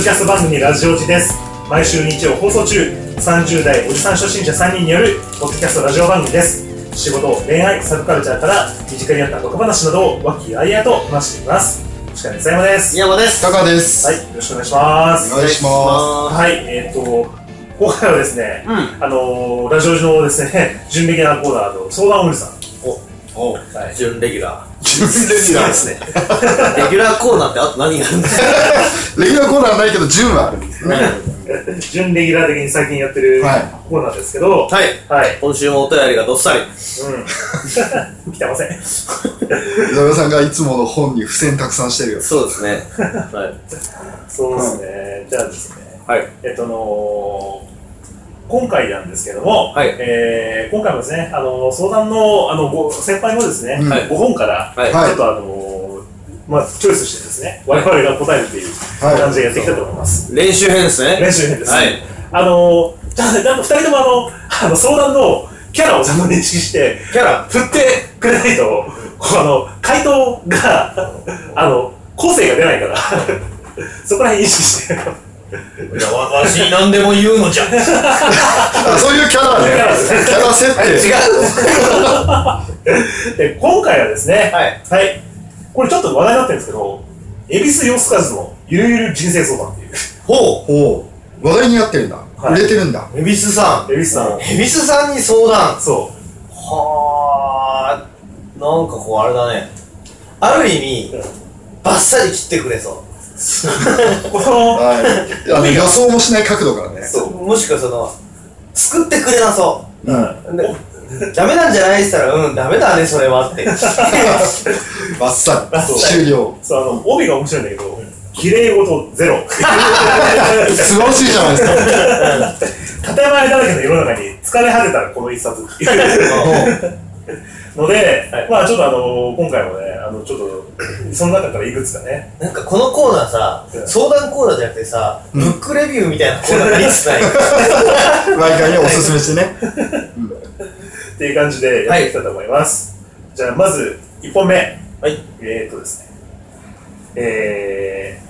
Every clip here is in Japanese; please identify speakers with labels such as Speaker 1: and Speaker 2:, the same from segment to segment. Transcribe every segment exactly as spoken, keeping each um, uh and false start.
Speaker 1: キャスト番組ラジオジです。毎週日曜放送中、さんじゅう代おじさん初心者さんにんによるポッドキャストラジオ番組です。仕事、恋愛、サブカルチャーから身近にあった言葉話などを和気あいあいと話しています。司会の山です。
Speaker 2: 山です。
Speaker 3: タカです。
Speaker 1: はい、よろしくお願いします。
Speaker 3: お願いします。
Speaker 1: はい、えーと今回はですね、うん、あのー、ラジオのですね、準レギュラーコーナーの相談おじさん。
Speaker 2: お、お、はい、準レギュラー。
Speaker 3: 準レギュラーですね。
Speaker 2: レギュラーコーナーってあと何があるんですか？
Speaker 3: レギュラーコーナーはないけど、準はあるんですね。
Speaker 1: 準レギュラー的に最近やってるコーナーですけど、
Speaker 2: はい。はい。今週もお便りがどっさり。うん。
Speaker 1: 来てません。
Speaker 3: 矢部さんがいつもの本に付箋たくさんしてるよ。
Speaker 2: そうですね。はい。
Speaker 1: そうですね。じゃあですね。
Speaker 2: はい。
Speaker 1: えっとのー、今回なんですけども、はい、えー、今回もですね、あの相談のあのご先輩のですね、はい、ご本から、はい、ちょっとあのまあチョイスしてですね、我々が答えるという感じでやっていきたいと思います。
Speaker 2: はい、練習編ですね。
Speaker 1: 練習編です。
Speaker 2: はい。
Speaker 1: あのじゃあ、じゃあふたりともあのあの相談のキャラをちゃんと認識して
Speaker 2: キャラ
Speaker 1: 振ってくれないとあの回答があの個性が出ないからそこら辺意識して。
Speaker 2: いや、わしに何でも言うのじゃ。
Speaker 3: そういうキャラね。キャラ設定。
Speaker 2: 違
Speaker 1: う。で、今回はですね、
Speaker 2: はい。
Speaker 1: はい。これちょっと話題になってるんですけど、恵比寿四つ数のゆるゆる人生相談っていう。
Speaker 2: ほう。
Speaker 3: ほう。話題になってるんだ。はい、売れてるんだ。
Speaker 2: 恵比寿さん。
Speaker 1: 恵比寿さん。
Speaker 2: 恵比寿さんに相談。
Speaker 1: そう。
Speaker 2: はあ。なんかこうあれだね。ある意味、うん、バッサリ切ってくれそう。
Speaker 1: この、
Speaker 3: はい、あの予想もしない角度からね。
Speaker 2: そう、もしくはその作ってくれなそう。
Speaker 3: うん。
Speaker 2: でダメなんじゃないって言ったら、うんダメだねそれはって。
Speaker 3: バッサリ終了。
Speaker 1: そう、あの帯が面白いんだけど、綺麗事ゼロ。
Speaker 3: 素晴らしいじゃないですか。
Speaker 1: 建前だらけの世の中に疲れ果てたらこの一冊っていうので、はい、まあちょっとあの今回もね、あのちょっとその中からいくつかね、
Speaker 2: なんかこのコーナーさ、うん、相談コーナーじゃなくてさ、うん、ブックレビューみたいなコーナーがいつない
Speaker 3: 毎回ねおすすめしてね、
Speaker 1: うん、っていう感じでやっていきたいと思います、はい、じゃあまずいっぽんめ、はい、えーっとですねえ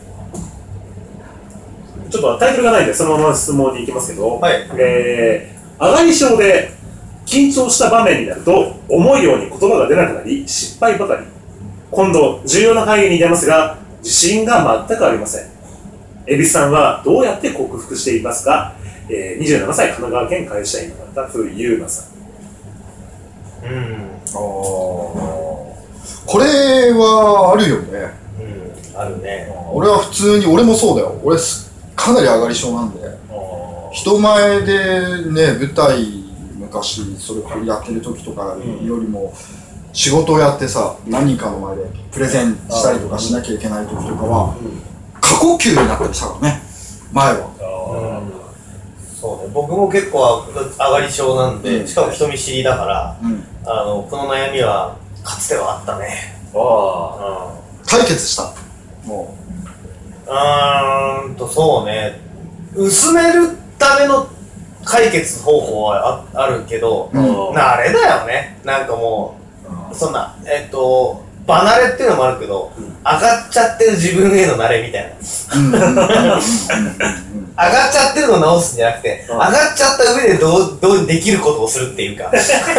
Speaker 1: ー、ちょっとタイトルがないんでそのまま質問に行きますけど、はい、えー、上がり症で緊張した場面になると思うように言葉が出なくなり失敗ばかり。今度重要な会議に出ますが自信が全くありません。恵比寿さんはどうやって克服していますか？えー、にじゅうななさい神奈川県会社員の方風優馬さん。うん。
Speaker 3: ああ。これはあるよね。
Speaker 2: うん。あるね。
Speaker 3: 俺は普通に俺もそうだよ。俺かなり上がり症なんで。人前でね舞台昔それやってる時とかよりも仕事をやってさ何人かの前でプレゼンしたりとかしなきゃいけない時とかは過呼吸になったりしたからね前は。
Speaker 2: そうね、僕も結構上がり症なんで、うん、しかも人見知りだから、うん、あのこの悩みはかつてはあったね。
Speaker 3: ああ、解決した。も
Speaker 2: ううーんとそうね、薄めるための解決方法は あ, あるけど、うん、あれだよね、なんかもう、うん、そんな、えっと、離れっていうのもあるけど、うん、上がっちゃってる自分への慣れみたいな。上がっちゃってるのを直すんじゃなくて、うん、上がっちゃった上でどう、どうできることをするっていうか。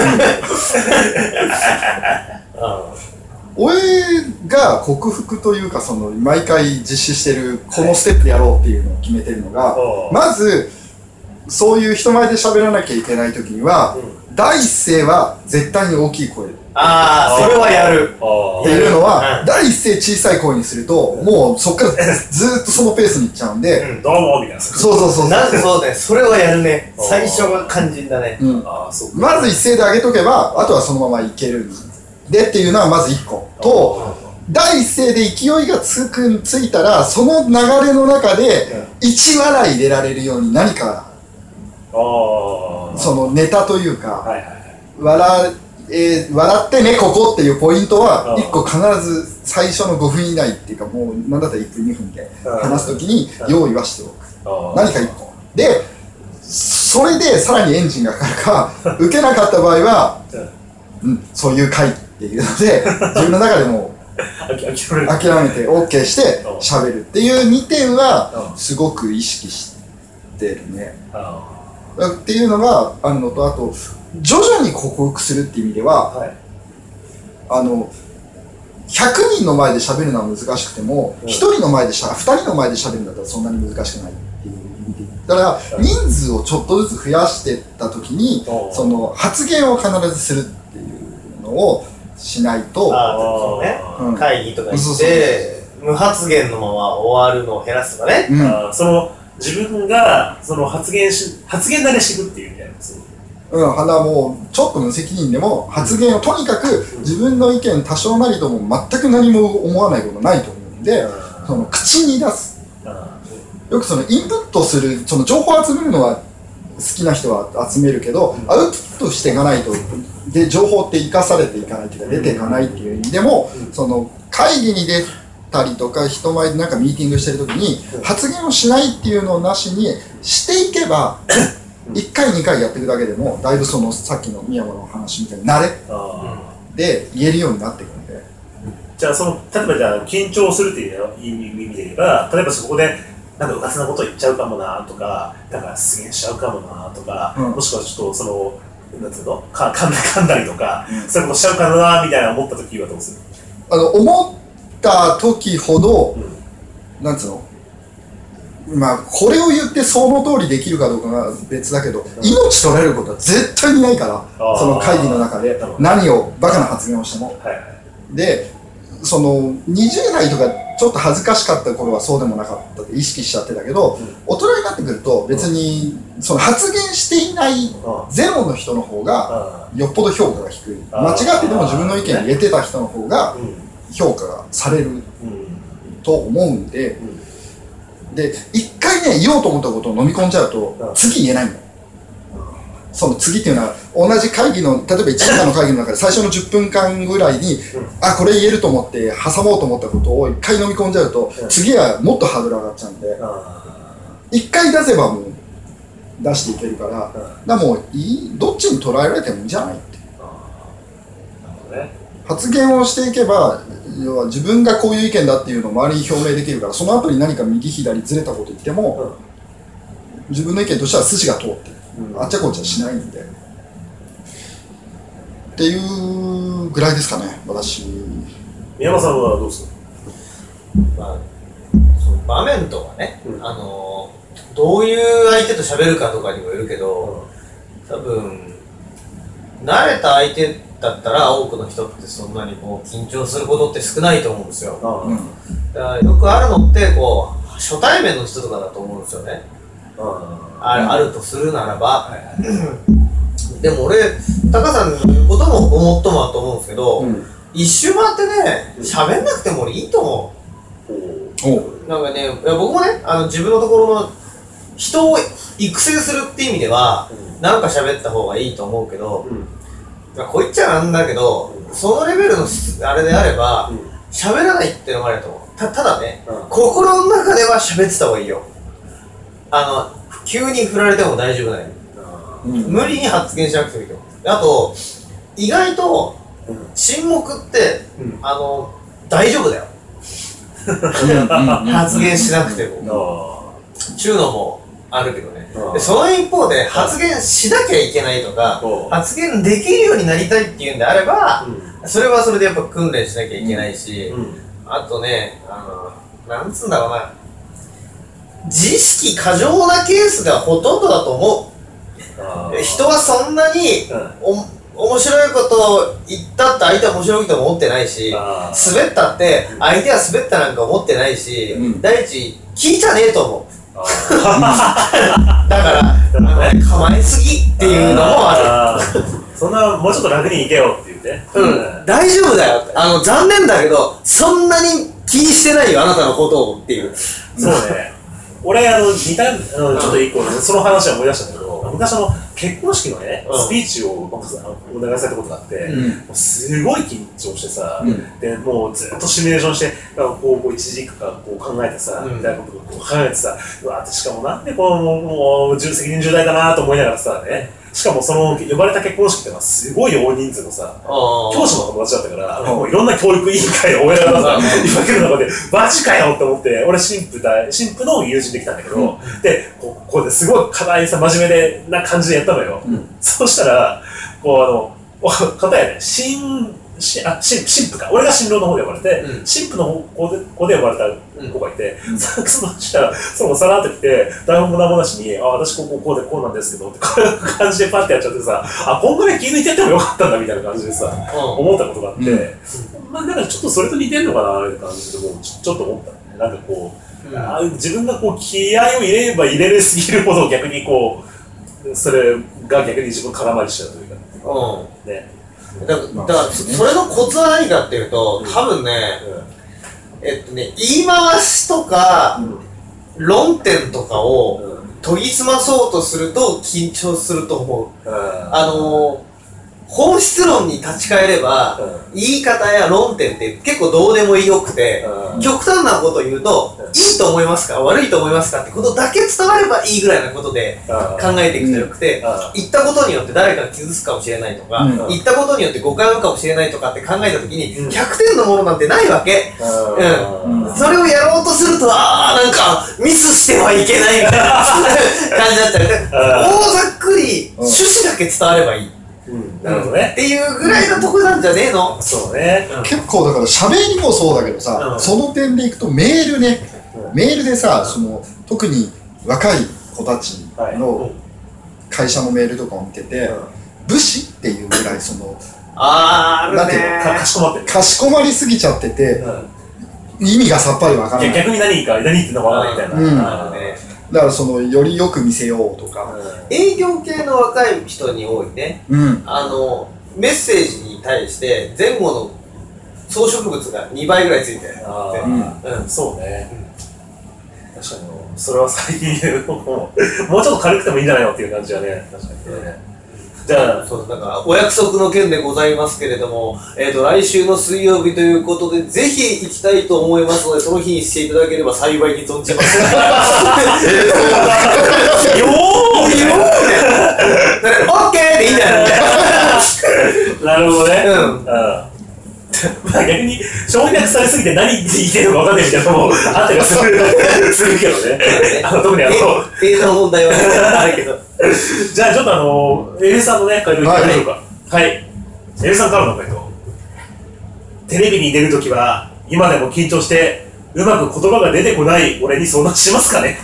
Speaker 3: うん、俺が克服というか、その毎回実施してるこのステップでやろうっていうのを決めてるのが、はい、まずそういう人前で喋らなきゃいけない時には、うん、第一声は絶対に大きい声で。
Speaker 2: ああ、それはやる。
Speaker 3: っていうのは、うん、第一声小さい声にすると、もうそっからずっとそのペースにいっちゃうんで、
Speaker 1: うん、どうもみたいな。
Speaker 3: そうそうそう。
Speaker 2: なんでそうね、それはやるね。最初は肝心だね。
Speaker 3: うん、あそうまず一声で上げとけば、あとはそのままいけるんでっていうのはまず一個と、第一声で勢いがつくついたら、その流れの中で一笑い入れられるように何か、そのネタというか、はいはいはい、笑えー、笑ってねここっていうポイントはいっこ必ず最初のごふん以内っていうか、もう何だったらいっぷんにふんで話すときに用意はしておく。何かいっこで、それでさらにエンジンがかかるか受けなかった場合は、うん、そういう回っていうので自分の中でも
Speaker 1: 諦める
Speaker 3: 諦めて OK して喋るっていうにてんはすごく意識してるね。っていうのがあるのと、あと徐々に克服するっていう意味では、はい、あのひゃくにんの前で喋るのは難しくても、うん、ひとりの前でしゃふたりの前で喋るんだったらそんなに難しくないっていう意味で、だから人数をちょっとずつ増やしていった時に、うん、その発言を必ずするっていうのをしないと、
Speaker 2: あそうね、うん、会議とか行って無発言のまま終わるのを減らすとかね、
Speaker 1: うん、あその自分がその発言し発言慣れしていくっていうみたいなです。
Speaker 3: うん、花もうちょっと無責任でも発言をとにかく自分の意見多少なりとも全く何も思わないことないと思うんで、うん、その口に出す、うん、よくそのインプットするその情報を集めるのは好きな人は集めるけど、うん、アウトプットしていかないとで情報って生かされていかないというか出ていかないっていう意味でも、うん、その会議に出たりとか人前でなんかミーティングしてる時に発言をしないっていうのをなしにしていけばいっかいにかいやっていくだけでもだいぶそのさっきの宮山の話みたいな慣れで言えるようになっていくので、
Speaker 1: じゃあその例えばじゃあ緊張するっていう意味で言えば、例えばそこでなんかうかつなこと言っちゃうかもなとか、だから失言しちゃうかもなとか、うん、もしくはちょっとそのなんていうのか噛んだ噛んだりとか、うん、そういうことしちゃうかなみたいな思った時はどうする？
Speaker 3: あの思った時ほど、うん、なんつうのまあこれを言ってその通りできるかどうかが別だけど、うん、命取られることは絶対にないから、その会議の中で何をバカな発言をしても、はい、でそのにじゅう代とかちょっと恥ずかしかった頃はそうでもなかったって意識しちゃってたけど、うん、大人になってくると別にその発言していないゼロの人の方がよっぽど評価が低い、間違ってでも自分の意見入れてた人の方が評価がされると思うんで、で一回ね言おうと思ったことを飲み込んじゃうと次言えないんだよ。その次っていうのは同じ会議の例えばいちじかんの会議の中で最初のじゅっぷんかんぐらいに、うん、あこれ言えると思って挟もうと思ったことを一回飲み込んじゃうと、うん、次はもっとハードル上がっちゃうんで、一回出せばもう出していけるから、うん、だからもういいどっちに捉えられてもいいんじゃないって、ね、発言をしていけば要は自分がこういう意見だっていうのを周りに表明できるから、その後に何か右左ずれたこと言っても、うん、自分の意見としては筋が通ってる、うん、あっちゃこっちゃしないんでっていうぐらいですかね、私。
Speaker 1: 宮山さんはどうですか？
Speaker 2: まあ、その場面とかね、うん、あのどういう相手と喋るかとかにもよるけど、うん、多分慣れた相手だったら多くの人ってそんなにこう緊張することって少ないと思うんですよ、うん、だからよくあるのってこう初対面の人とかだと思うんですよね、うん、あ, あるとするならば、はい、でも俺タカさんの言うこともごもっともだと思うんですけど、うん、一周回ってね喋んなくても俺いいと思う、うん、なんかねいや僕もねあの自分のところの人を育成するって意味では、うん、なんか喋った方がいいと思うけど、うん、こう言っちゃなんだけど、うん、そのレベルのあれであれば喋、うん、らないってのもあると思う。 た, ただね、うん、心の中では喋ってた方がいいよ。あの急に振られても大丈夫だよ、うん、無理に発言しなくてもいいよ。あと意外と、うん、沈黙って、うん、あの大丈夫だよ発言しなくてもちゅうのもあるけどね。でその一方で発言しなきゃいけないとか発言できるようになりたいっていうんであれば、うん、それはそれでやっぱ訓練しなきゃいけないし、うん、あとねあのなんつうんだろうな、自意識過剰なケースがほとんどだと思う。人はそんなに、うんお面白いことを言ったって相手は面白いとも思ってないし、滑ったって相手は滑ったなんか思ってないし、うん、第一聞いちゃねえと思うだからあの構えすぎっていうのもある
Speaker 1: そんなもうちょっと楽にいけよって言って、
Speaker 2: うん、大丈夫だよ。あの残念だけどそんなに気にしてないよあなたのことをっていう。
Speaker 1: そうね俺あの似たあのちょっと一個、ね、その話は思い出したんだけど、昔の結婚式のね、うん、スピーチをお願いされたことがあって、うん、もうすごい緊張してさ、うん、でもうずっとシミュレーションしてこうこう一時間こう考えてさ、うん、みたいなことをこう考えてさ、うわしかもなんでこうもう責任重大だなと思いながらさねしかもその呼ばれた結婚式ってのはすごい大人数のさ、教師の友達だったから、もういろんな教育委員会の親がさ、いっぱい来る中で、マジかよって思って、俺新婦だ、新婦の友人できたんだけど、うん、で、こう、こうですごい課題さ、真面目でな感じでやったのよ。うん、そうしたら、こうあの、方やね、新、しあ新新婦か、俺が新郎の方で呼ばれて、うん、新婦の方で子で呼ばれた子がいて、うん、そのしたら、その子さらってきて、台本もなんもなしに、あ、私こうこうこうでこうなんですけどって、こういう感じでパッてやっちゃってさ、あ、こんぐらい気抜いてやってもよかったんだみたいな感じでさ、うん、思ったことがあって、うん、まあなんかちょっとそれと似てんのかなって感じで、もうちょっと思ったね。なんかこう、うん、あ自分がこう気合を入れれば入れれすぎるほど逆にこう、それが逆に自分空回りしちゃうというか、うん、ね。
Speaker 2: だから、だからそれのコツは何かっていうと、多分ね、うん、えっとね、言い回しとか、うん、論点とかを研ぎ澄まそうとすると緊張すると思う。うん、あのー、本質論に立ち返れば、うん、言い方や論点って結構どうでもよくて、うん、極端なことを言うと、うん、いいと思いますか悪いと思いますかってことだけ伝わればいいぐらいなことで考えていくとよくて、うん、言ったことによって誰かが傷つくかもしれないとか、うん、言ったことによって誤解を生むかもしれないとかって考えたときに、うん、ひゃくてんのものなんてないわけ。うん。うん、それをやろうとすると、あーなんかミスしてはいけないみたいな感じになっちゃう。大ざっくり趣旨だけ伝わればいい。うん、なるほどね。っていうぐらいのとこなんじゃねえの？
Speaker 1: そうね。
Speaker 3: うん、結構だから喋りもそうだけどさ、うん、その点でいくとメールね、うん、メールでさ、その特に若い子たちの会社のメールとかを見てて、うん、武士っていうぐらいその、
Speaker 2: あー、あるね。
Speaker 1: かしこまってる。
Speaker 3: かしこまりすぎちゃってて、うん、意味がさっぱりわからない。
Speaker 1: 逆に何か何言ってんのかわからないみたいな。うん
Speaker 3: だからそのよりよく見せようとか、
Speaker 2: うん、営業系の若い人に多いね、うん、あのメッセージに対して前後の装飾物がにばいぐらいついてるって、
Speaker 1: うんうん、そうね、うん、確かにそれは最近もうもうちょっと軽くてもいいんじゃないのっていう感じはね、確かにね。じゃあ、
Speaker 2: そうだからお約束の件でございますけれども、えーと、来週の水曜日ということで、ぜひ行きたいと思いますので、その日にしていただければ幸いに存じます。よーよーねオッケーでいいんだよね。
Speaker 1: なるほどね。うん。うんまあ逆に省略されすぎて何言ってるのか分かんないみたいなのもあったりはするするけどね。あの特にあの
Speaker 2: 映像の問題はあるけど。
Speaker 1: じゃあちょっとあのエルさんのね回答いきましょうか。はい。はい、エルさんからの回答。テレビに出るときは今でも緊張してうまく言葉が出てこない俺に相談しますかね。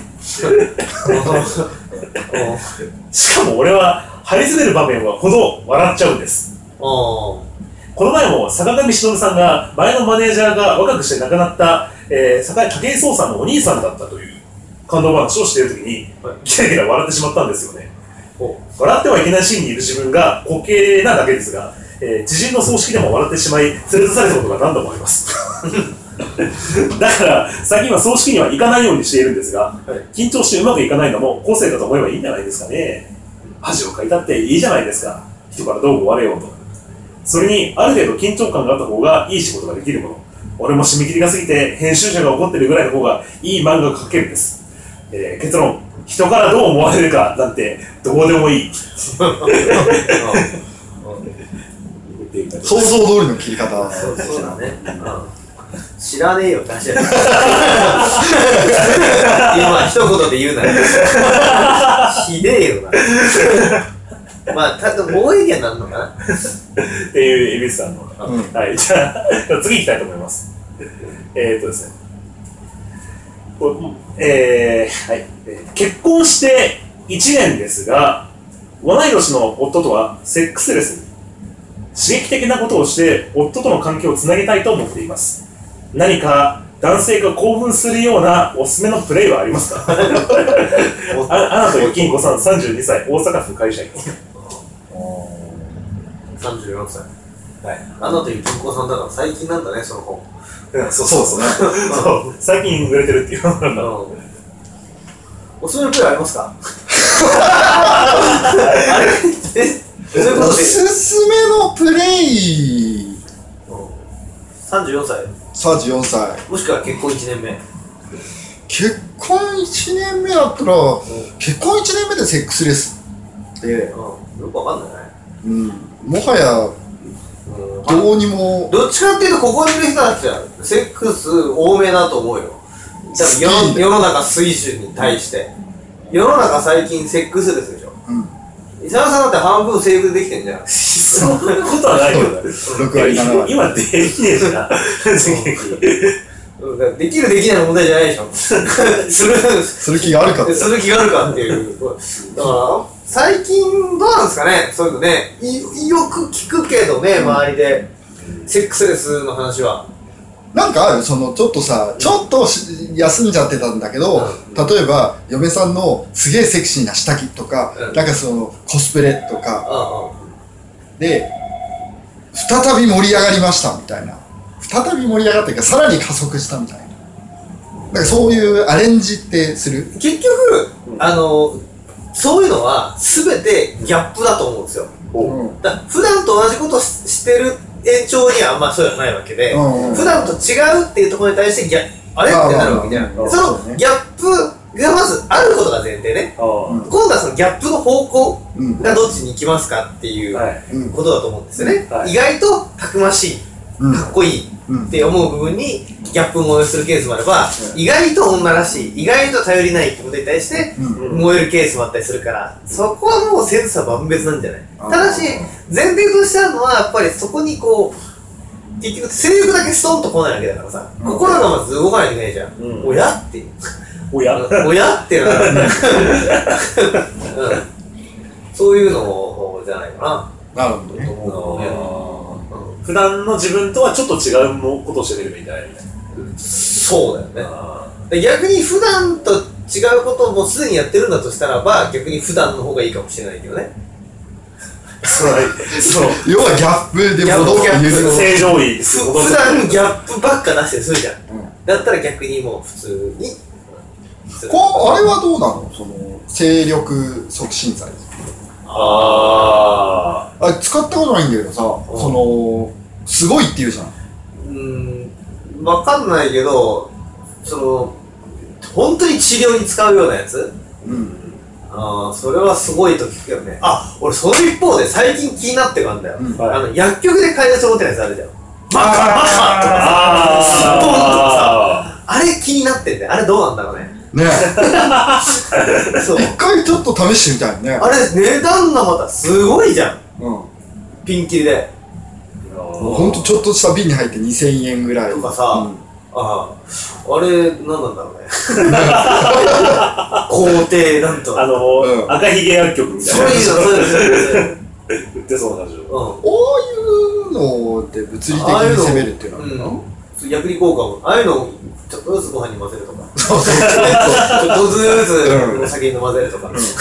Speaker 1: しかも俺は張り詰める場面はほど笑っちゃうんです。この前も坂上忍さんが前のマネージャーが若くして亡くなった、えー、坂井武井壮さんのお兄さんだったという感動話をしているときにキラキラ笑ってしまったんですよね。笑ってはいけないシーンにいる自分が滑稽なだけですが、えー、知人の葬式でも笑ってしまい連れ出されたことが何度もありますだから最近は葬式には行かないようにしているんですが、はい、緊張してうまくいかないのも個性だと思えばいいんじゃないですかね。恥をかいたっていいじゃないですか。人からどう思われようと。それにある程度緊張感があった方がいい仕事ができるもの。俺も締め切りが過ぎて編集者が怒ってるぐらいの方がいい漫画が描けるんです、えー、結論、人からどう思われるかなんてどうでもいい
Speaker 3: 想像通りの切り方。
Speaker 2: そうだね、うん、知らねえよって話だよ今一言で言うならひでえよなまあ、ただもう意見なんのかな
Speaker 1: っていう、エビスさんの、うん、はい、じゃあ、次行きたいと思います。えーっとですね、これ、えー、はい、結婚していちねんですが、同い年の夫とはセックスレスに、刺激的なことをして夫との関係をつなげたいと思っています。何か男性が興奮するようなおすすめのプレイはありますかあアナとゆきんこさん、さんじゅうにさい、大阪府会社員。
Speaker 2: さんじゅうよんさい、はい、アナとゆきんこさんだから最近なんだね、その本。
Speaker 1: そうそうそう、そう最近売れてるっていうのなんだ。
Speaker 2: おすすめのプレイありますかあれえ
Speaker 3: おすすめのプレイ、
Speaker 2: さんじゅうよんさい
Speaker 3: さんじゅうよんさい、
Speaker 2: もしくは結婚いちねんめ。
Speaker 3: 結婚いちねんめだったら、うん、結婚いちねんめでセックスレスて、
Speaker 2: うん、よくわかんないね。
Speaker 3: うん、もはやどうにも、
Speaker 2: どっちかっていうとここにいる人たちはセックス多めだと思うよ。多分世の世の中水準に対して世の中最近セックスレスでしょ。うん、伊沢さんだって半分制服できてんじゃん。
Speaker 1: そんなことはないよね。
Speaker 3: ろく割なな割
Speaker 1: 今できねえじゃん。
Speaker 2: できるできないの問題じゃないでしょ。する
Speaker 3: する気があるかって
Speaker 2: する気があるかっていう。だから最近どうなんですかね、そういうのね。いよく聞くけどね、周りでセックスレスの話は。
Speaker 3: なんかある、そのちょっとさ、ちょっと休んじゃってたんだけど、うん、例えば嫁さんのすげえセクシーな下着とか、うん、なんかそのコスプレとか、うん、で再び盛り上がりましたみたいな、再び盛り上がっていうかさらに加速したみたいな、なんかそういうアレンジってする？
Speaker 2: 結局、うん、あのそういうのは全てギャップだと思うんですよ。うん、だ普段と同じことをしてる延長にはあんまそうじゃないわけで、うんうん、普段と違うっていうところに対してギャあれってなるわけじゃん。そのギャップがまずあることが前提ね、うん、今度はそのギャップの方向がどっちに行きますかっていうことだと思うんですよね、はい、意外とたくましい、かっこいいって思う部分にギャップを燃えするケースもあれば、うん、意外と女らしい、意外と頼りないってことに対して燃えるケースもあったりするから、そこはもう千差万別なんじゃない。ただし前提としてあるのはやっぱりそこにこう結局性欲だけストンと来ないわけだからさ、うん、心がまず動かないといけないじゃん、うん、親っていう
Speaker 1: 親
Speaker 2: 親っていうのは、うん、そういうのじゃないか
Speaker 3: な。なるほどね。
Speaker 2: うん、
Speaker 1: 普段の自分とはちょっと違うことをしてみるみたいな。
Speaker 2: そうだよね。逆に普段と違うことをもうすでにやってるんだとしたらば、逆に普段の方がいいかもしれないけどね。
Speaker 1: そうそう
Speaker 3: 要はギャップで戻って言うの
Speaker 1: 正常位です。
Speaker 2: 普段ギャップばっか出してるするじゃん、うん、だったら逆にもう普通に
Speaker 3: こあれはどうなの、その精力促進剤。
Speaker 2: あ
Speaker 3: あ使ったことないんだけどさ、うん、そのすごいって言うじゃん。
Speaker 2: うーん分かんないけど、その本当に治療に使うようなやつ、うん、ああ、それはすごいと聞くけどね。あ、俺その一方で最近気になってるんだよ、うん、あの薬局で買い出し持ってないやつあるじゃん。マカマカとかさ、スッポンとかさ、あれ気になってんだよ。あれどうなんだろうね。
Speaker 3: ねえそう一回ちょっと試してみたいね。
Speaker 2: あれ値段がまたすごいじゃん、うん、ピンキリで
Speaker 3: ほんとちょっとした瓶に入ってにせんえんぐらい
Speaker 2: とかさ、うん、ああ、あれ何なんだろうね工程なんと
Speaker 1: あのーうん、赤ひげ薬局みたいな
Speaker 2: そういうのそういうの
Speaker 1: 売ってそうな感じ、うん、
Speaker 3: こういうので物理的に攻めるっていうのはあるの、
Speaker 2: うん、薬理効果もああいうのをちょっとずつご飯に混ぜるとかそうそうちょっとずつお酒に混ぜるとか、うん、二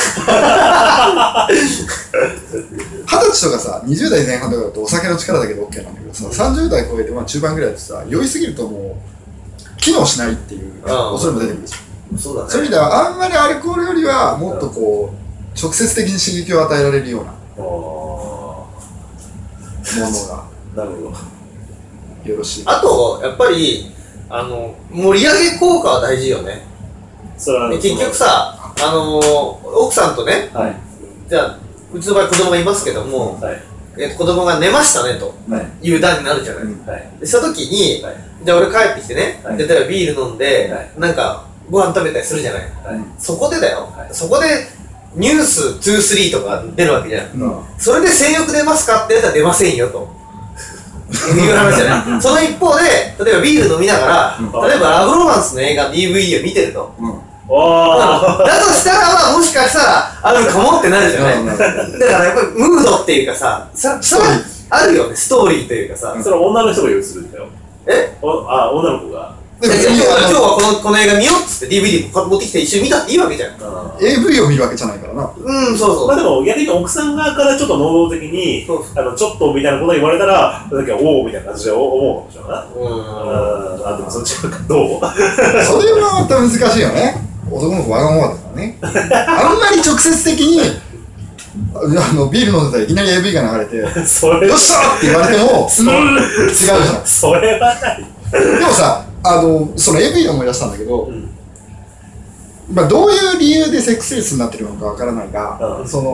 Speaker 3: 十歳とかさにじゅう代前半とかだとお酒の力だけで OK なんだけどさ、うん、さんじゅう代超えて、まあ、中盤ぐらいだとさ酔いすぎるともう機能しないっていう恐れも出てくるじゃん。
Speaker 2: そうだね。
Speaker 3: そういう意味ではあんまりアルコールよりはもっとこう直接的に刺激を与えられるようなものが
Speaker 1: なるほ
Speaker 3: どよろしい。
Speaker 2: あとやっぱりあの盛り上げ効果は大事よね。
Speaker 1: それは
Speaker 2: 結局さ、あのー、奥さんとね、はい、じゃあうちの場合子供がいますけども、はい、え子供が寝ましたねという段になるじゃない、はい、でその時に、はい、じゃあ俺帰ってきてね、はい、例えばビール飲んで、はい、なんかご飯食べたりするじゃない、はい、そこでだよ、はい、そこでニュースに、さんとか出るわけじゃん、うん、それで性欲出ますかってやったら出ませんよという話じゃない。その一方で例えばビール飲みながら、うん、例えばラブロマンスの映画 ディーブイディー を見てると、うん、だとしたらまあもしかしたらあるかもってなるじゃない、うん、だからやっぱりムードっていうかさ、そそれあるよね、ストーリーというかさ、
Speaker 1: うん、それは女の人が用意するんだよ。
Speaker 2: え
Speaker 1: あ、女の子が
Speaker 2: 今日はこのこの映画見ようっつって ディーブイディー 持ってきて一緒に見たっていいわけじゃん。
Speaker 3: エーブイ を見るわけじゃないからな。
Speaker 2: うん、そうそう。
Speaker 1: まあでも逆に奥さん側からちょっと能動的にあのちょっとみたいなこと言われたらだけおおみたいな感じで思うかもしれないな。うん、あでもそっちかどうそ
Speaker 3: れはまた難しいよね。男の子わがままだからねあんまり直接的にあのビール飲んでたらいきなり エーブイ が流れてよっしゃーって言われても違うじゃん。
Speaker 1: それはない
Speaker 3: でもさ、あのその エーブイ で思い出したんだけど、うん、まあどういう理由でセックスレスになってるのかわからないが、うん、その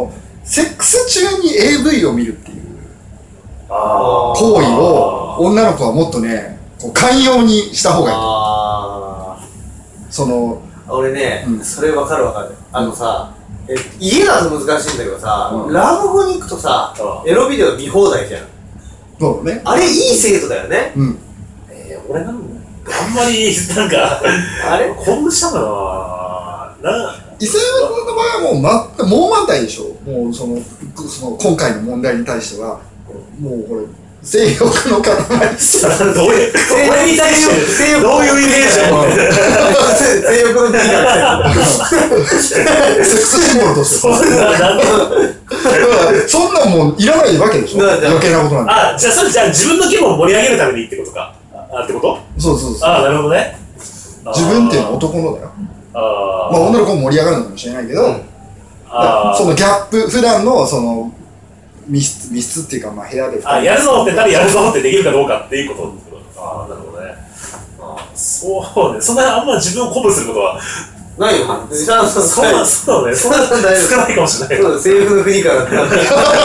Speaker 3: セックス中に エーブイ を見るっていう
Speaker 1: あ
Speaker 3: 行為を女の子はもっとねこう寛容にした方がいいと。
Speaker 2: あ
Speaker 3: その
Speaker 2: 俺ね、
Speaker 3: うん、
Speaker 2: それ分かる分かる。あのさ、え家だと難しいんだけどさ、うん、ラブホに行くとさ、エロビデオ見放題じゃん。
Speaker 3: そうね。
Speaker 2: あれいい制度だよね。
Speaker 3: うん。
Speaker 1: えー、俺なんあんまりなんか
Speaker 2: あれ
Speaker 1: こんなしたかな。な
Speaker 3: 伊勢山君の場合はもう、ま、もう満体でしょ。もうそのその今回の問題に対してはもうこれ性欲の塊。
Speaker 1: どういう俺に対してどういうイメージを持ってる。
Speaker 2: 性欲の国が
Speaker 3: セックスシンボルとして
Speaker 1: そんな
Speaker 3: そんなんもういらないわけでしょ。余計なことなんで。
Speaker 1: あ、じゃあそれじゃあ自分の気分を盛り上げるためにってことか。あってこと？
Speaker 3: そうそうそう。
Speaker 1: ああ、なるほどね。
Speaker 3: 自分っていうのは男のだよ。
Speaker 1: あ
Speaker 3: まあ女の子も盛り上がるのかもしれないけど、うん、
Speaker 1: あ
Speaker 3: そのギャップ、普段のその密室、密室っていうかまあ部屋で
Speaker 1: あ、やるぞってたらやるぞってできるかどうかっていうことってこと。ああ、なるほどね。あそうね。そんなあんま自分を鼓舞することは
Speaker 2: ないよね。そんな、
Speaker 1: そうね。そんな少ないかもしれない。
Speaker 2: そうだ、性欲の国からって。俺の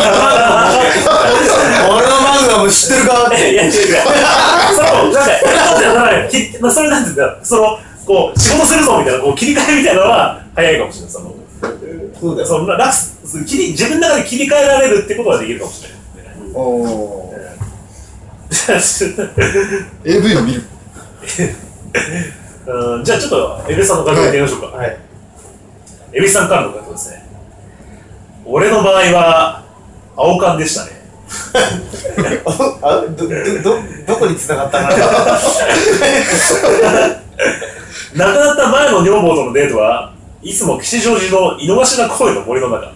Speaker 2: 漫画も知ってるかって。
Speaker 1: いや、違う違う。そう、なんか、じゃない。まあ、それなんていうんだ、その、こう、仕事するぞみたいな、こう、切り替えみたいなのは早いかもしれない。その、
Speaker 2: そうだよ。
Speaker 1: その、ラス、切り、自分の中で切り替えられるってことはできるかもしれない。
Speaker 3: おー。エーブイ を見る。
Speaker 1: うん、じゃあちょっと、エビさんの回答見てみましょうか。
Speaker 2: はい。
Speaker 1: エビさんからの回答ですね。俺の場合は、青缶でしたね。
Speaker 2: あ、ど、ど、ど、どこに繋がったの？
Speaker 1: 亡くなった前の女房とのデートはいつも吉祥寺の井の頭公園の森の中。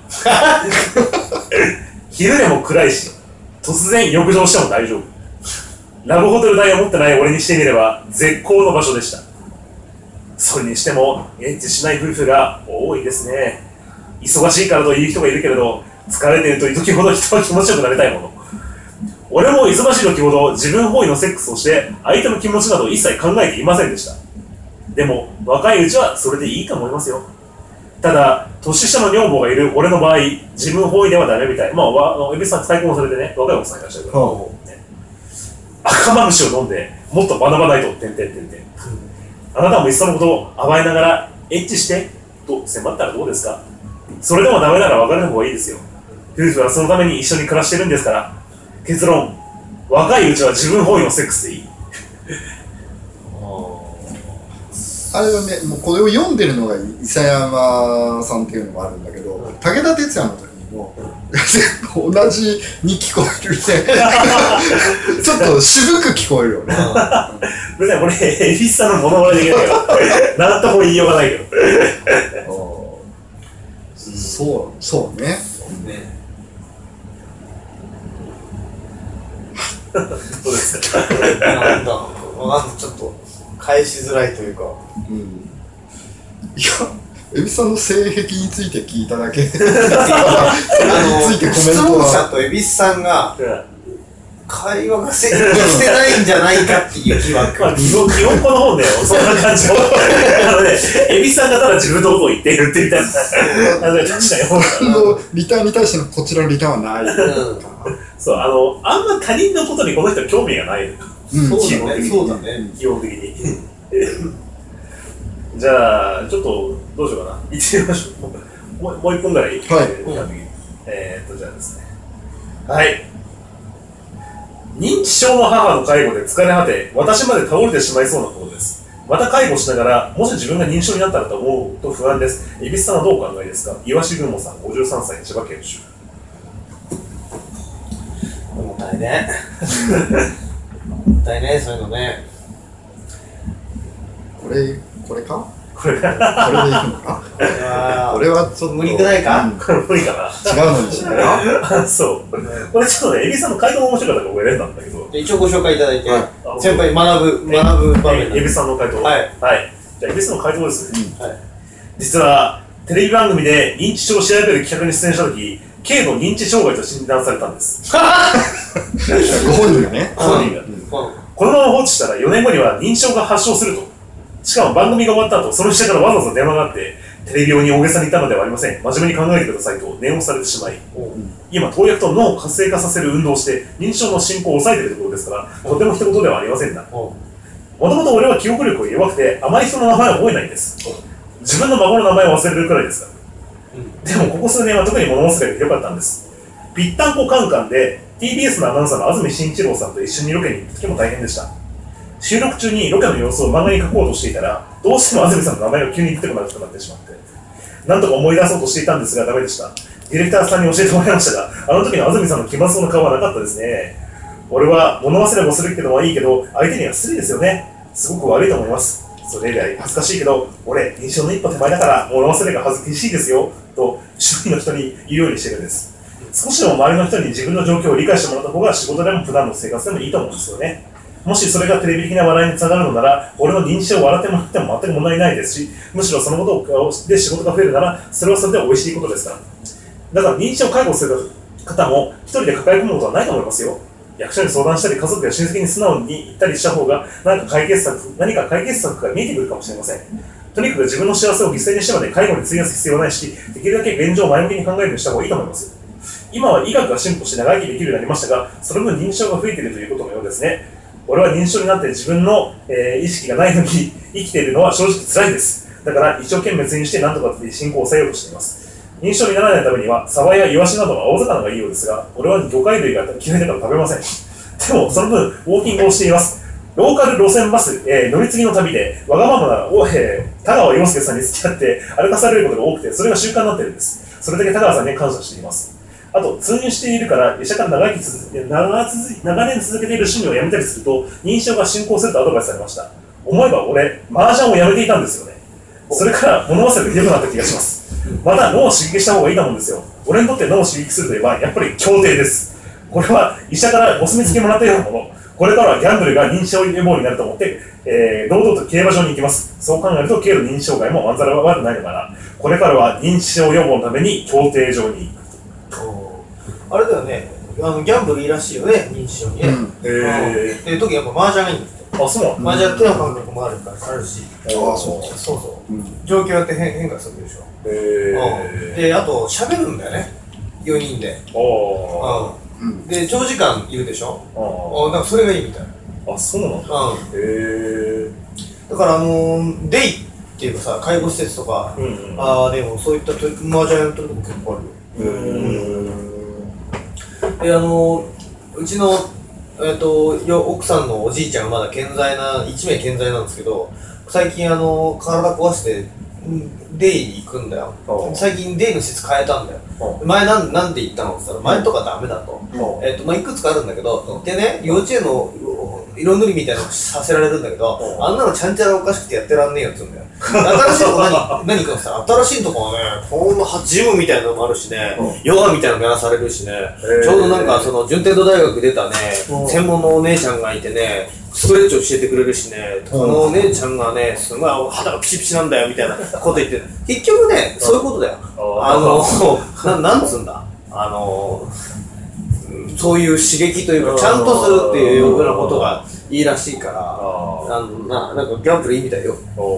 Speaker 1: 昼でも暗いし、突然浴場しても大丈夫。ラブホテル代を持ってない俺にしてみれば絶好の場所でした。それにしてもエッチしない夫婦が多いですね。忙しいからという人がいるけれど、疲れているという時ほど人は気持ちよくなりたいもの。俺も忙しい時ほど自分本位のセックスをして相手の気持ちなど一切考えていませんでした。でも若いうちはそれでいいと思いますよ。ただ年下の女房がいる俺の場合、自分本位ではダメみたい。まあエビさん再婚されてね、若いお子さんいらっしゃるから、ね、赤まぶしを飲んでもっと学ばないとてんてんてんてん。あなたもいっそのことを甘えながらエッチしてと迫ったらどうですか。それでもダメなら別れた方がいいですよ。夫婦はそのために一緒に暮らしてるんですから。結論、若いうちは自分本位のセックスでいい。
Speaker 3: あれはね、もうこれを読んでるのが伊佐山さんっていうのもあるんだけど、武田鉄矢の時にも同じに聞こえるね。ちょっと渋く聞こえるよね。
Speaker 1: 別にこれ、エビスさんのモノマネできないよ。なんとも言いようがないけど。
Speaker 3: そう、そうね。
Speaker 2: ね。
Speaker 1: どうですか。
Speaker 2: なんだ、わかんちょっと返しづらいというか。
Speaker 3: うん。いや、エビさんの性癖について聞いただけ。あの、
Speaker 2: ついてコメントは。質問者とエビスさんが。会話が成立してないんじゃないかっていう疑惑。
Speaker 1: まあ、日本語の本でそんな感じの。なので、エビさんがただ自分のことを言っているってみたいな。なので、確かに本
Speaker 3: のリターンに対してのこちらのリターンはない。うん、
Speaker 1: そう、あの、あんま他人のことにこの人は興味がない。うん、
Speaker 2: 基本的に。そうだね。
Speaker 1: 基本的に。じゃあ、ちょっと、どうしようかな。行ってみましょう。もう、もう一本ぐらい。
Speaker 3: はい。
Speaker 1: えーっと、じゃあですね。はい。認知症の母の介護で疲れ果て、私まで倒れてしまいそうなことです。また介護しながら、もし自分が認知症になったらと思うと不安です。蛭子さんはどうお考えですか。岩志雲さん、ごじゅうさんさい、千葉県出身。
Speaker 2: 重たいね。重たいね、そういうのね。
Speaker 3: これ、これか
Speaker 1: これか
Speaker 3: これでいくのかこれはちょっと
Speaker 2: 無理くないか、
Speaker 1: これ無理かな。
Speaker 3: 違うのにしないか
Speaker 1: そう。これちょっとね、エビさんの回答も面白かったからこれ選んだんだけど。
Speaker 2: 一応ご紹介いただいて、
Speaker 3: はい、
Speaker 2: 先輩学ぶ、学ぶ場面。
Speaker 1: エビさんの回答。
Speaker 2: はい。
Speaker 1: はい。じゃあ、エビさんの回答ですね。
Speaker 2: うん、はい。
Speaker 1: 実は、テレビ番組で認知症を調べる企画に出演したとき、軽度認知障害と診断されたんです。
Speaker 3: ご本人がね。
Speaker 1: ご本人が。このまま放置したらよねんごには認知症が発症すると。しかも番組が終わった後、その下からわざわざ電話があって、 テレビ用に大げさに言ったのではありません。真面目に考えてくださいと念をされてしまい、今、投薬と脳を活性化させる運動をして、認知症の進行を抑えているところですから、とても一言ではありませんな。もともと俺は記憶力が弱くて、あまり人の名前を覚えないんです。自分の孫の名前を忘れるくらいですから。でも、ここ数年は特に物忘れがひどかったんです。ぴったんこカンカンで、ティービーエス のアナウンサーの安住紳一郎さんと一緒にロケに行った時も大変でした。収録中にロケの様子を漫画に書こうとしていたら、どうしても安住さんの名前が急に出てこなくなってしまって、なんとか思い出そうとしていたんですがダメでした。ディレクターさんに教えてもらいましたが、あの時の安住さんの気まずそうな顔はなかったですね。俺は物忘れもするけどはいいけど、相手には失礼ですよね。すごく悪いと思います。それ以来恥ずかしいけど、俺、認知症の一歩手前だから物忘れが恥ずかしいですよと周囲の人に言うようにしてるんです。少しでも周りの人に自分の状況を理解してもらった方が仕事でも普段の生活でもいいと思うんですよね。もしそれがテレビ的な笑いにつながるのなら、俺の認知症を笑ってもらっても全く問題ないですし、むしろそのことで仕事が増えるなら、それはそれで美味しいことですから。だから認知症介護する方も一人で抱え込むことはないと思いますよ。役所に相談したり、家族や親戚に素直に言ったりした方が、何か解決策、何か解決策が見えてくるかもしれません。とにかく自分の幸せを犠牲にしてまで介護に費やす必要はないし、できるだけ現状を前向きに考えるようにした方がいいと思います。今は医学が進歩して長生きできるようになりましたが、その分認知症が増えているということのようですね。俺は認知症になって自分の、えー、意識がないのに生きているのは正直辛いです。だから一生懸命通院して何とかって進行を抑えようとしています。認知症にならないためにはサバやイワシなどの青魚がいいようですが、俺は魚介類が嫌いだから食べません。でもその分ウォーキングをしています。ローカル路線バス、えー、乗り継ぎの旅でわがままな、えー、田川陽介さんに付き合って歩かされることが多くて、それが習慣になっているんです。それだけ田川さんに感謝しています。あと、通入しているから、医者から長生き続け、長続長年続けている趣味をやめたりすると、認知症が進行するとアドバイスされました。思えば俺、麻雀をやめていたんですよね。それから物忘れがひどくなった気がします。また脳を刺激した方がいいと思うんですよ。俺にとって脳を刺激するといえば、やっぱり協定です。これは医者からお墨付きもらったようなもの。これからはギャンブルが認知症予防になると思って、えー、堂々と競馬場に行きます。そう考えると、軽度認知障害もまんざら悪くないのかな。これからは認知症予防のために競艇場に行く。
Speaker 2: あれだよね、あのギャンブルいいらしいよね、認知症にね。
Speaker 1: へ
Speaker 2: え。で、時やっぱ麻雀がいいんですよ。
Speaker 1: あ、そうなの？
Speaker 2: 麻雀手の感覚もあるからあるし。
Speaker 3: ああ、そう。
Speaker 2: そうそう。状況やって変変化するでしょ。
Speaker 1: へ
Speaker 2: え。で、あと喋るんだよね、よにんで。
Speaker 1: あ
Speaker 2: あ。で、長時間いるでしょ。ああ。だからそれがいいみたいな。
Speaker 1: あ、そうなの？
Speaker 2: うん。
Speaker 1: へえ。
Speaker 2: だからあのー、デイっていうかさ、介護施設とか、ああ、でもそういった麻雀やってるとこ結構あるよ。うん。で、あのうちの、えー、とよ奥さんのおじいちゃんがまだ健在な、いち名健在なんですけど、最近あの体壊してデイに行くんだよ。最近デイの施設変えたんだよ。前なんなんで行ったのって言ったら、前とかダメだと。えっとまあいくつかあるんだけど、でね、幼稚園の色塗りみたいなのさせられるんだけど、あんなのちゃんちゃらおかしくてやってらんねえよって言うんだよ。新しいとこ何何行くのって言ったら、新しいとこはね、ほんのジムみたいなのもあるしね、ヨガみたいなのもやらされるしね、ちょうどなんかその順天堂大学出たね、専門のお姉ちゃんがいてね、ストレッチを教えてくれるしね、そのお姉ちゃんがね、すごい肌がピチピチなんだよみたいなこと言って、結局ね、そういうことだよ。あの、ななんつうんだ、あの、そういう刺激というか、ちゃんとするっていうようなことがいいらしいから、あのななんかギャンブルいいみたいよ。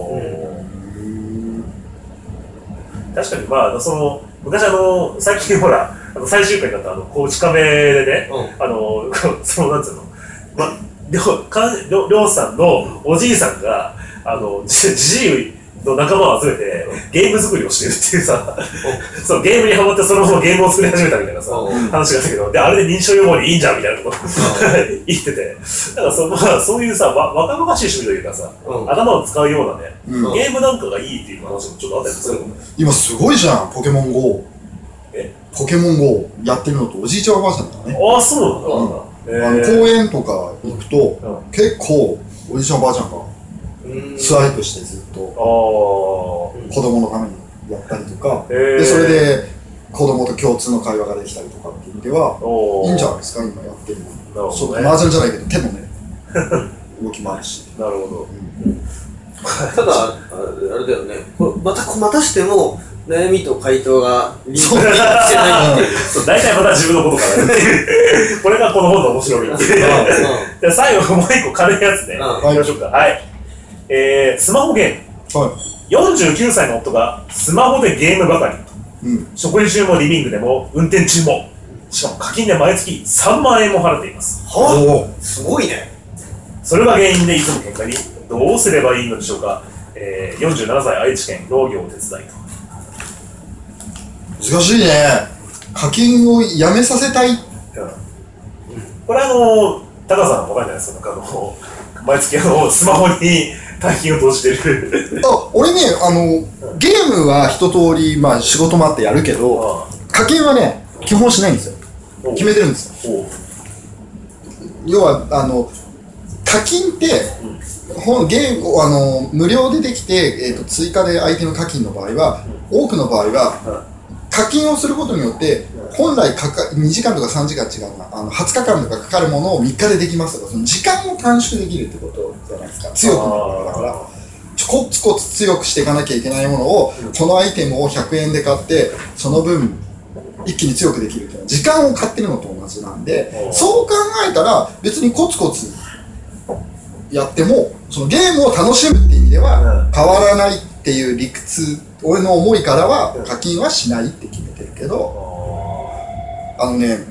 Speaker 1: 確かに、まあ、その昔あの、最近ほら、あの最終回だったあの高知亀でね、うん、あの、そのなんつうの、まあ、りょうかんりょうさんのおじいさんが、あの、じじいの仲間を集めて、ゲーム作りをしてるっていうさ、そうゲームにハマってそのままゲームを作り始めたみたいなさ、話があったけど、で、あれで認知症予防にいいんじゃんみたいなこと言ってて、だからそ、まあ、そういうさ、わ若々しい趣味というかさ、うん、頭を使うようなね、うん、ゲームなんかがいいっていう話もちょっとあったりするもんね。
Speaker 3: 今すごいじゃん、ポケモン ゴー。
Speaker 1: え
Speaker 3: ポケモン ゴー やってるのとおじいちゃんおばあちゃんだからね。
Speaker 1: ああ、そうなんだ。うん
Speaker 3: えー、あの公園とか行くと、うん、結構おじいちゃんおばあちゃんがスワイプしてずっと子供のためにやったりとか、でそれで子供と共通の会話ができたりとかっていう意味ではいいんじゃないですか、今やってるの。ちょっと麻雀じゃないけど手もね動きもあるし。
Speaker 1: なるほど、うん、
Speaker 2: ただあれだよね、またまたしても悩みと回答がリンクしてないっていう。
Speaker 1: 大体また自分のことからねこれがこの本の面白いっていう。最後もう一個軽いやつね。いきましょうか。はい。えー、スマホゲーム。 はい、よんじゅうきゅうさいの夫がスマホでゲームばかり、うん、食事中もリビングでも運転中も、しかも課金で毎月さんまんえんも払っています。
Speaker 2: はあ、すごいね。
Speaker 1: それが原因でいつも喧嘩に。どうすればいいのでしょうか。えー、よんじゅうななさい愛知県農業お手伝い
Speaker 3: と。難しいね。課金をやめさせたい、うん、
Speaker 1: これあの高さんわかんないですか。あの毎月あのスマホに大金を投じてる
Speaker 3: あ、俺ね、あの、うん、ゲームは一通り、まあ、仕事もあってやるけど、課金はね基本しないんですよ。決めてるんですよ。要はあの課金って、うん、ゲームあの無料でできて、えーと、追加で相手の課金の場合は、うん、多くの場合は、うん、課金をすることによって、うん、本来かかにじかんとかさんじかん違うな、あのはつかかんとかかかるものをみっかでできますとか、その時間を短縮できるってことじゃないですか。強くなるからだからコツコツ強くしていかなきゃいけないものを、うん、このアイテムをひゃくえんで買ってその分一気に強くできるっていうのは時間を買ってるのと同じなんで、そう考えたら別にコツコツやってもそのゲームを楽しむっていう意味では変わらないっていう理屈、俺の思いからは課金はしないって決めてるけど、あのね、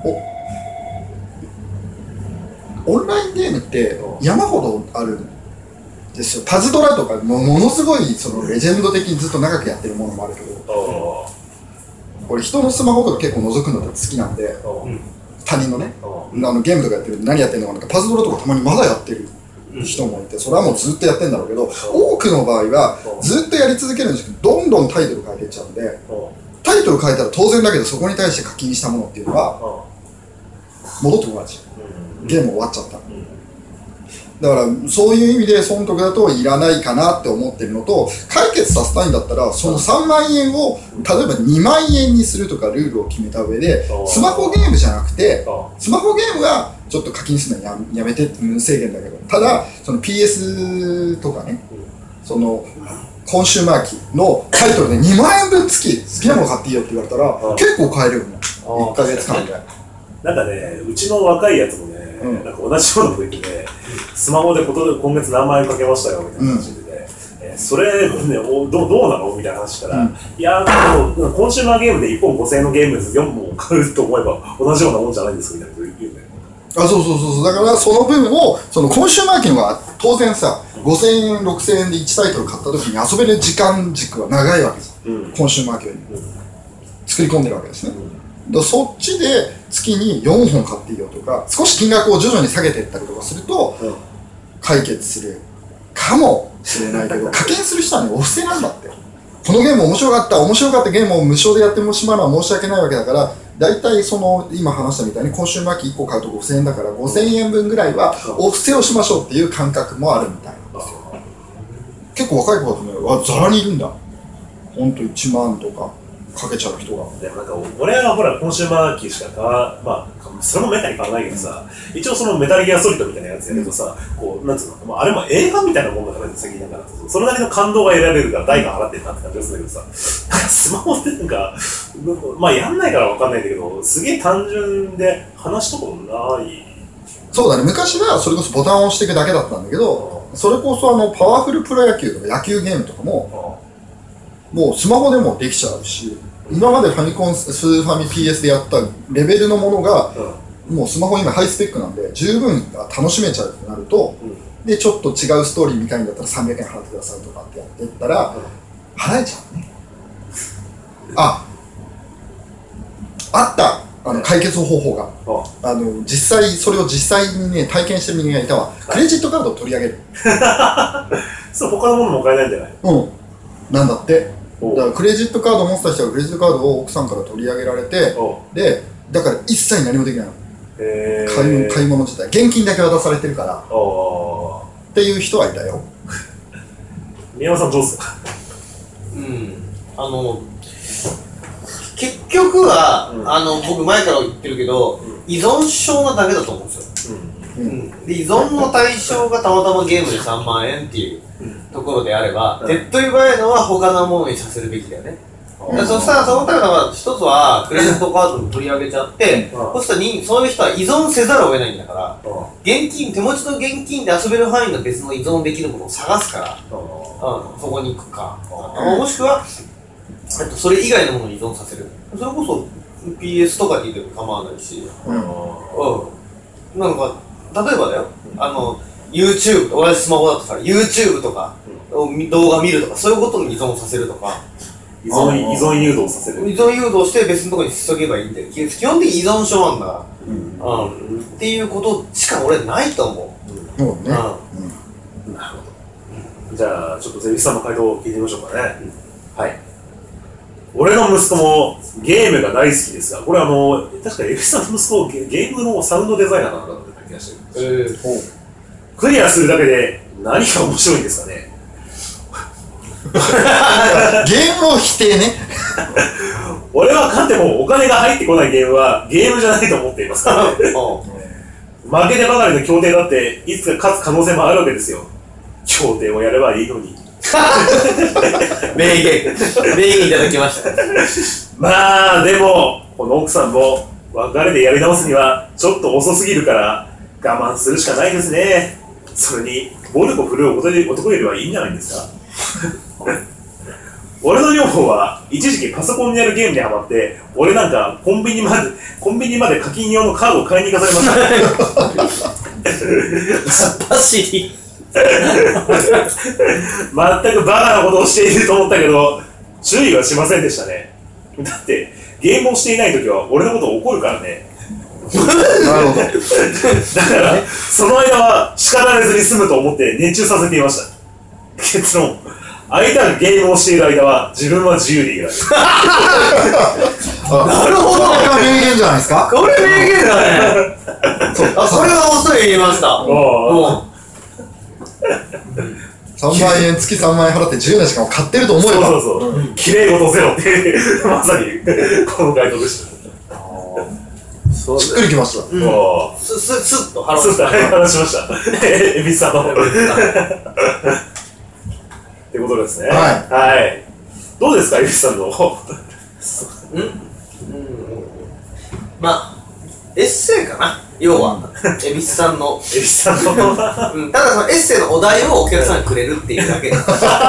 Speaker 3: オンラインゲームって山ほどあるんですよ。パズドラとかもものすごいそのレジェンド的にずっと長くやってるものもあるけど、俺人のスマホとか結構覗くのって好きなんで、他人のね、あのゲームとかやってる何やってるのかなんかパズドラとかたまにまだやってる人もいて、それはもうずっとやってるんだろうけど、多くの場合はずっとやり続けるんですけど、どんどんタイトル変えていっちゃうんで、タイトル変えたら当然だけどそこに対して課金したものっていうのは戻ってこないし、ゲーム終わっちゃった。だからそういう意味で損得だといらないかなって思ってるのと、解決させたいんだったらそのさんまんえんを例えばにまんえんにするとかルールを決めた上で、スマホゲームじゃなくて、スマホゲームはちょっと課金するのややめてって無制限だけど、ただその ピーエス とかね、そのコンシューマー機のタイトルでにまんえんぶん月好きなもの買っていいよって言われたら結構買えるよね、いっかげつかんで。
Speaker 1: なんかね、うちの若いやつもね、うん、なんか同じようなこと言ってね、スマホでこと今月何万円かけましたよみたいな話で、ね、うん、えー、それ、ね、ど, どうなのみたいな話から、うん、いやー、コンシューマーゲームでいっぽんごせんえんのゲームよんぼん買うと思えば同じようなもんじゃないんですかみたいなこと言うね。
Speaker 3: あ、そうそうそうそう、だからその分をそのコンシューマー機のは当然さ、ごせんえんろくせんえんでいちタイトル買った時に遊べる時間軸は長いわけです、うん、コンシューマー機より、うん、作り込んでるわけですね、うん、だそっちで月によんほん買っていいよとか、少し金額を徐々に下げていったりとかすると、うん、解決するかもしれないけど課金する人はね、お布施なんだって。このゲーム面白かった面白かったゲームを無償でやってしまうのは申し訳ないわけだから、だいたいその今話したみたいにコンシューマー機いっこ買うとごせんえんだからごせんえんぶんぐらいはお布施をしましょうっていう感覚もあるみたいなんですよ。結構若い子だとね、わ、ざらにいるんだ。ほんといちまんとかかけちゃう人が。
Speaker 1: でもなんか俺はほらコンシューマー機しか買わ、まあそれもメタに買わないけどさ、一応そのメタルギアソリッドみたいなやつやるとさ、こうなんつうの、まあ、あれも映画みたいなもんだから先にだから、それなりの感動が得られるから代価払ってるなって感じがするんだけどさ、スマホってなんか、まあやんないからわかんないんだけど、すげえ単純で話とこない。
Speaker 3: そうだね、昔はそれこそボタンを押していくだけだったんだけど、それこそあのパワフルプロ野球とか野球ゲームとかも、もうスマホでもできちゃうし、今までファミコン、スーファミ ピーエス でやったレベルのものが、うん、もうスマホ今ハイスペックなんで十分楽しめちゃうとなると、うん、でちょっと違うストーリー見たいんだったらさんびゃくえん払ってくださいとかってやっていったら、うん、払えちゃうね。あ、あったあの解決方法が、うん、あの実際それを実際にね体験してる人間がいたわ。クレジットカードを取り上げる
Speaker 1: そう、他のものも買えないんじゃない？
Speaker 3: うんなんだって。だからクレジットカードを持ってた人がクレジットカードを奥さんから取り上げられて、でだから一切何もできないの、えー、買い物、買い物自体現金だけ渡されてるからっていう人はいたよ。
Speaker 1: 宮山さんどうすか？
Speaker 2: うん、あの結局は、うん、あの僕前から言ってるけど、うん、依存症なだけだと思うんですよ、うんうん、で依存の対象がたまたまゲームでさんまんえんっていうところであれば、うん、手っ取り早いのは他のものにさせるべきだよね。 でそしたらそのための一つはクレジットカードに取り上げちゃって、そうしたらにそういう人は依存せざるを得ないんだから、現金手持ちの現金で遊べる範囲の別の依存できるものを探すから、うん、そこに行くか、もしくはえっとそれ以外のものに依存させる。それこそ ピーエス とかでいいけど構わないし、うん、うん、なんか例えばだよ、あの YouTube、同じスマホだとさ YouTube とか、うん、動画見るとかそういうことに依存させるとか。
Speaker 1: 依存依存誘導させる。
Speaker 2: 依存誘導して別のところにしとけばいいんだよ。基本的に依存症なんだから、うんうん、っていうことしか俺ないと思う。
Speaker 3: そうね、うん、なるほ
Speaker 1: ど。じゃあちょっとゼビさんの回答を聞いてみましょうかね、うん、はい。俺の息子もゲームが大好きですが、これあの確かエビさんの息子ゲームのサウンドデザイナーなんだった気がしてる、えー、クリアするだけで何が面白いんですかね。
Speaker 3: ゲームを否定ね。
Speaker 1: 俺は勝ってもお金が入ってこないゲームはゲームじゃないと思っていますからね。負けてばかりの協定だっていつか勝つ可能性もあるわけですよ。協定をやればいいのに。
Speaker 2: 名言名言いただきました。
Speaker 1: まあでもこの奥さんも別れてやり直すにはちょっと遅すぎるから我慢するしかないですね。それに暴力を振るう男よりはいいんじゃないですか。俺の女房は一時期パソコンにやるゲームにハマって、俺なんかコンビニまでコンビニまで課金用のカードを買いに行かされました。
Speaker 2: パシリ
Speaker 1: 全くバカなことをしていると思ったけど注意はしませんでしたね。だってゲームをしていない時は俺のことを怒るからね。
Speaker 3: なるほど。だ
Speaker 1: からその間は叱られずに済むと思って熱中させていました。結論、相手がゲームをしている間は自分は自由でいられる。
Speaker 2: なるほど。
Speaker 3: これが名言じゃないですか。
Speaker 2: これ名言だね。あ、それは遅い言いました。
Speaker 3: さんまんえん、月さんまんえん払ってじゅうねんしかも買ってると思えば。
Speaker 1: そうそうそう。きれいごとゼロってまさにこの回答でした。
Speaker 3: しっくりきました。
Speaker 2: すすすっと話
Speaker 1: しました。エビさんの。ってことですね。はい。はい。どうですか、エビさんの。うん。
Speaker 2: うん。まあエッセイかな。要はエビさんの。
Speaker 1: エビさんの。
Speaker 2: うん。ただそのエッセイのお題をお客さんにくれるっていうだけ。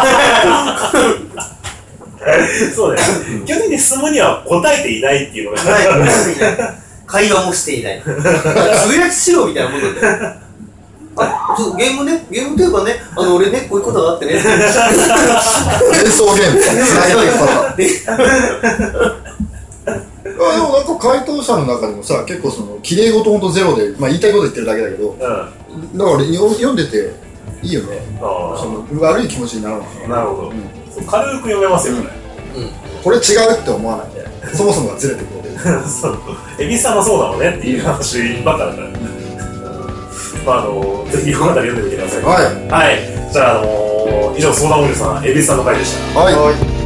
Speaker 1: そうね。基本的に質問には答えていないっていうのが。はい。
Speaker 2: 会話もしていない。つぶやきしろみたいなもので。あ、ちょっとゲームね、ゲームというかね、あの俺ね、こういうことがあってね。連
Speaker 3: 想ゲーム。でもなんか回答者の中でもさ、結構その綺麗事ほんとゼロで、まあ言いたいこと言ってるだけだけど、うん、だから読んでていいよね。その悪い気持ちにならない。
Speaker 1: なるほど。うん、軽く読めますよね。
Speaker 3: うん。これ違うって思わないで、そもそもがずれてくる。
Speaker 1: そう。エビさんもそうだもんねっていう話ばっかだから。まああのぜひよかったら読んでみてください。はい。はい。じゃああのー、以上相談おじさんエビさんの回でした。
Speaker 3: はい。はい